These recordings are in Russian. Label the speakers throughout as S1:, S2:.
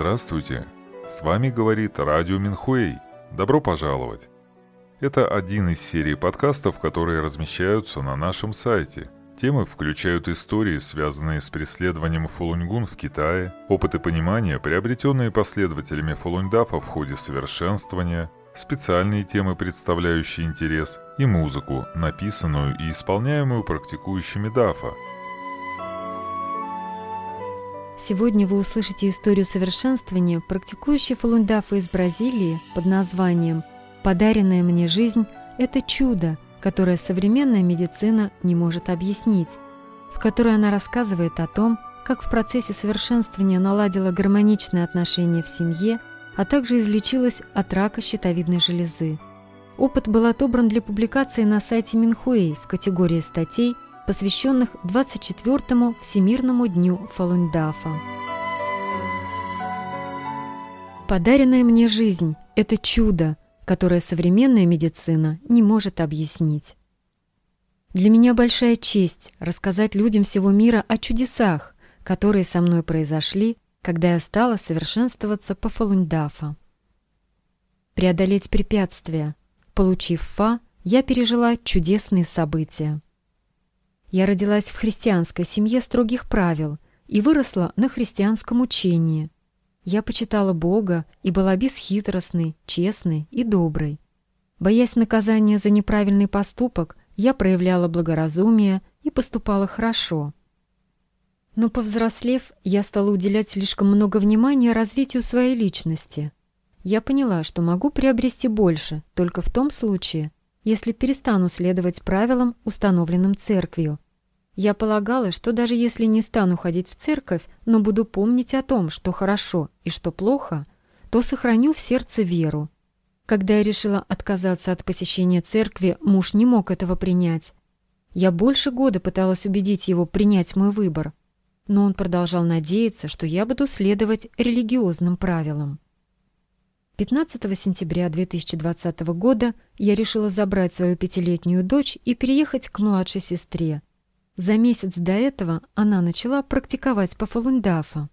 S1: Здравствуйте! С вами говорит Радио Минхуэй. Добро пожаловать! Это один из серий подкастов, которые размещаются на нашем сайте. Темы включают истории, связанные с преследованием фалуньгун в Китае, опыты понимания, приобретенные последователями фалуньдафа в ходе совершенствования, специальные темы, представляющие интерес, и музыку, написанную и исполняемую практикующими дафа.
S2: Сегодня вы услышите историю совершенствования практикующей фалуньдафа из Бразилии под названием «Подаренная мне жизнь – это чудо, которое современная медицина не может объяснить», в которой она рассказывает о том, как в процессе совершенствования наладила гармоничные отношения в семье, а также излечилась от рака щитовидной железы. Опыт был отобран для публикации на сайте Минхуэй в категории статей, посвященных 24-му Всемирному дню фалуньдафа. «Подаренная мне жизнь – это чудо, которое современная медицина не может объяснить. Для меня большая честь рассказать людям всего мира о чудесах, которые со мной произошли, когда я стала совершенствоваться по фалуньдафа. Преодолеть препятствия. Получив ФА, я пережила чудесные события. Я родилась в христианской семье строгих правил и выросла на христианском учении. Я почитала Бога и была бесхитростной, честной и доброй. Боясь наказания за неправильный поступок, я проявляла благоразумие и поступала хорошо. Но повзрослев, я стала уделять слишком много внимания развитию своей личности. Я поняла, что могу приобрести больше только в том случае, если перестану следовать правилам, установленным церковью. Я полагала, что даже если не стану ходить в церковь, но буду помнить о том, что хорошо и что плохо, то сохраню в сердце веру. Когда я решила отказаться от посещения церкви, муж не мог этого принять. Я больше года пыталась убедить его принять мой выбор, но он продолжал надеяться, что я буду следовать религиозным правилам. 15 сентября 2020 года я решила забрать свою 5-летнюю дочь и переехать к младшей сестре. За месяц до этого она начала практиковать по фалуньдафа.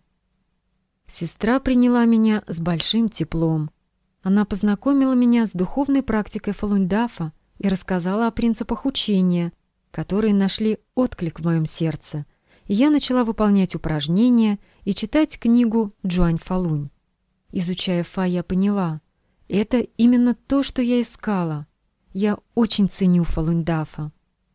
S2: Сестра приняла меня с большим теплом. Она познакомила меня с духовной практикой фалуньдафа и рассказала о принципах учения, которые нашли отклик в моем сердце, и я начала выполнять упражнения и читать книгу Джуань Фалунь. Изучая ФА, я поняла, это именно то, что я искала. Я очень ценю фалуньдафа.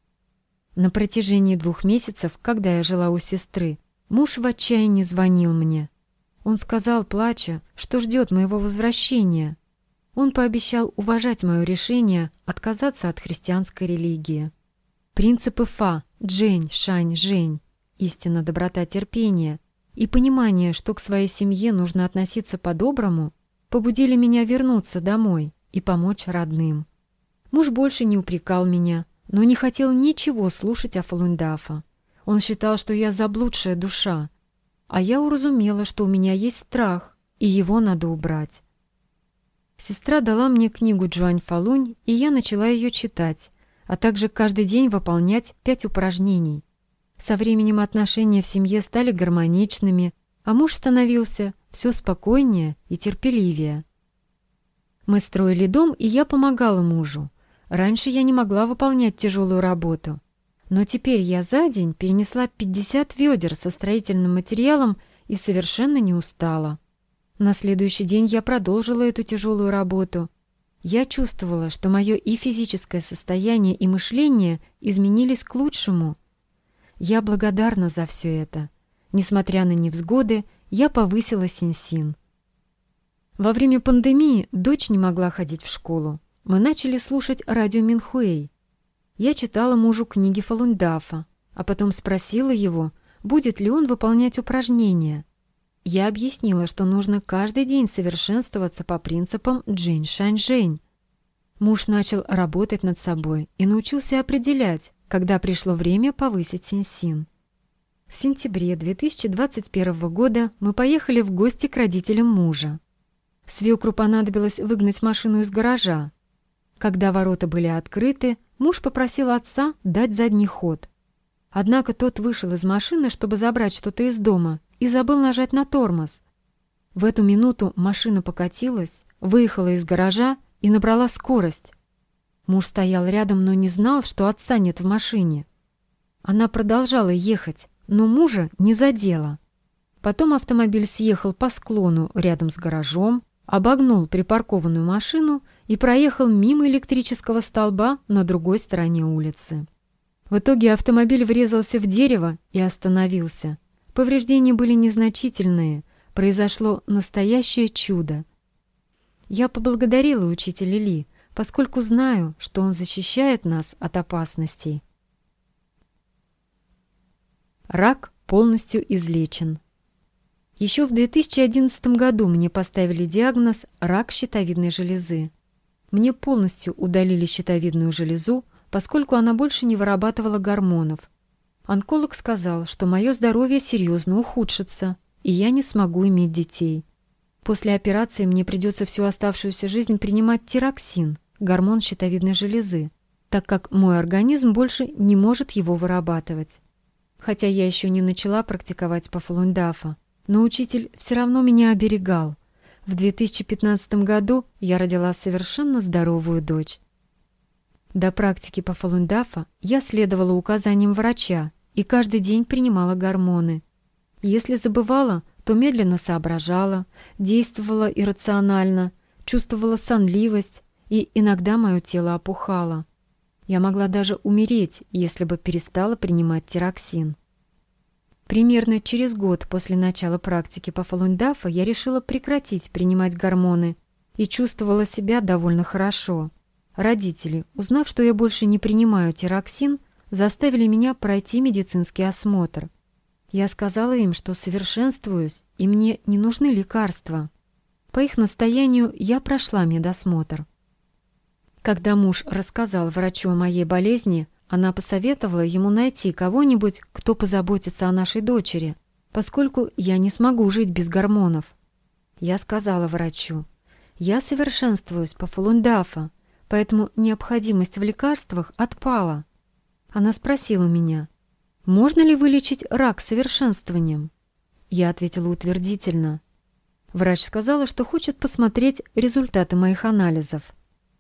S2: На протяжении 2 месяцев, когда я жила у сестры, муж в отчаянии звонил мне. Он сказал, плача, что ждет моего возвращения. Он пообещал уважать мое решение отказаться от христианской религии. Принципы ФА, Джень, Шань, Жень, истина, доброта, терпение и понимание, что к своей семье нужно относиться по-доброму, побудили меня вернуться домой и помочь родным. Муж больше не упрекал меня, но не хотел ничего слушать о фалуньдафа. Он считал, что я заблудшая душа, а я уразумела, что у меня есть страх, и его надо убрать. Сестра дала мне книгу Джуань Фалунь, и я начала ее читать, а также каждый день выполнять 5 упражнений. Со временем отношения в семье стали гармоничными, а муж становился все спокойнее и терпеливее. Мы строили дом, и я помогала мужу. Раньше я не могла выполнять тяжелую работу, но теперь я за день перенесла 50 ведер со строительным материалом и совершенно не устала. На следующий день я продолжила эту тяжелую работу. Я чувствовала, что мое и физическое состояние, и мышление изменились к лучшему. Я благодарна за все это. Несмотря на невзгоды, я повысила синсин. Во время пандемии дочь не могла ходить в школу. Мы начали слушать радио Минхуэй. Я читала мужу книги фалуньдафа, а потом спросила его, будет ли он выполнять упражнения. Я объяснила, что нужно каждый день совершенствоваться по принципам Джень-Шань-Жень. Муж начал работать над собой и научился определять, когда пришло время повысить синсин. В сентябре 2021 года мы поехали в гости к родителям мужа. Свекру понадобилось выгнать машину из гаража. Когда ворота были открыты, муж попросил отца дать задний ход. Однако тот вышел из машины, чтобы забрать что-то из дома, и забыл нажать на тормоз. В эту минуту машина покатилась, выехала из гаража и набрала скорость. Муж стоял рядом, но не знал, что отца нет в машине. Она продолжала ехать, но мужа не задела. Потом автомобиль съехал по склону рядом с гаражом, обогнул припаркованную машину и проехал мимо электрического столба на другой стороне улицы. В итоге автомобиль врезался в дерево и остановился. Повреждения были незначительные, произошло настоящее чудо. Я поблагодарила учителя Ли, поскольку знаю, что он защищает нас от опасностей. Рак полностью излечен. Еще в 2011 году мне поставили диагноз «рак щитовидной железы». Мне полностью удалили щитовидную железу, поскольку она больше не вырабатывала гормонов. Онколог сказал, что мое здоровье серьезно ухудшится, и я не смогу иметь детей. После операции мне придется всю оставшуюся жизнь принимать тироксин, гормон щитовидной железы, так как мой организм больше не может его вырабатывать. Хотя я еще не начала практиковать по Фалун-Дафа, но учитель все равно меня оберегал. В 2015 году я родила совершенно здоровую дочь. До практики по Фалун-Дафа я следовала указаниям врача и каждый день принимала гормоны. Если забывала, то медленно соображала, действовала иррационально, чувствовала сонливость, и иногда мое тело опухало. Я могла даже умереть, если бы перестала принимать тироксин. Примерно через год после начала практики по Фалун-Дафа я решила прекратить принимать гормоны и чувствовала себя довольно хорошо. Родители, узнав, что я больше не принимаю тироксин, заставили меня пройти медицинский осмотр. Я сказала им, что совершенствуюсь, и мне не нужны лекарства. По их настоянию я прошла медосмотр. Когда муж рассказал врачу о моей болезни, она посоветовала ему найти кого-нибудь, кто позаботится о нашей дочери, поскольку я не смогу жить без гормонов. Я сказала врачу: «Я совершенствуюсь по Фалун-Дафа, поэтому необходимость в лекарствах отпала». Она спросила меня: «Можно ли вылечить рак совершенствованием?» Я ответила утвердительно. Врач сказала, что хочет посмотреть результаты моих анализов.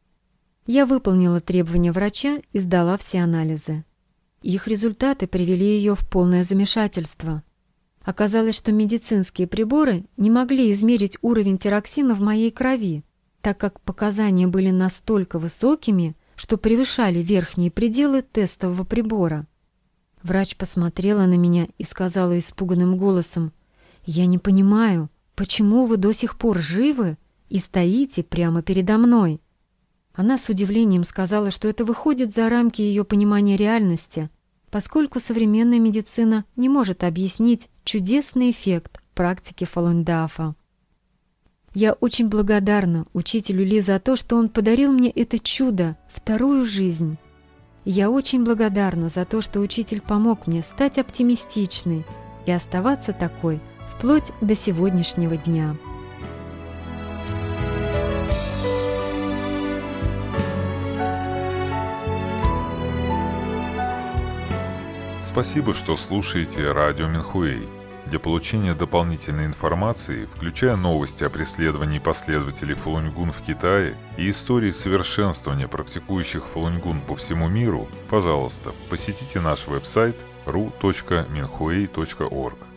S2: Я выполнила требования врача и сдала все анализы. Их результаты привели ее в полное замешательство. Оказалось, что медицинские приборы не могли измерить уровень тироксина в моей крови, так как показания были настолько высокими, что превышали верхние пределы тестового прибора. Врач посмотрела на меня и сказала испуганным голосом: «Я не понимаю, почему вы до сих пор живы и стоите прямо передо мной?» Она с удивлением сказала, что это выходит за рамки ее понимания реальности, поскольку современная медицина не может объяснить чудесный эффект практики Фалун-Дафа. Я очень благодарна учителю Ли за то, что он подарил мне это чудо, вторую жизнь. Я очень благодарна за то, что учитель помог мне стать оптимистичной и оставаться такой вплоть до сегодняшнего дня.
S1: Спасибо, что слушаете радио Минхуэй. Для получения дополнительной информации, включая новости о преследовании последователей Фалунь-Гун в Китае и истории совершенствования практикующих Фалунь-Гун по всему миру, пожалуйста, посетите наш веб-сайт ru.minhui.org.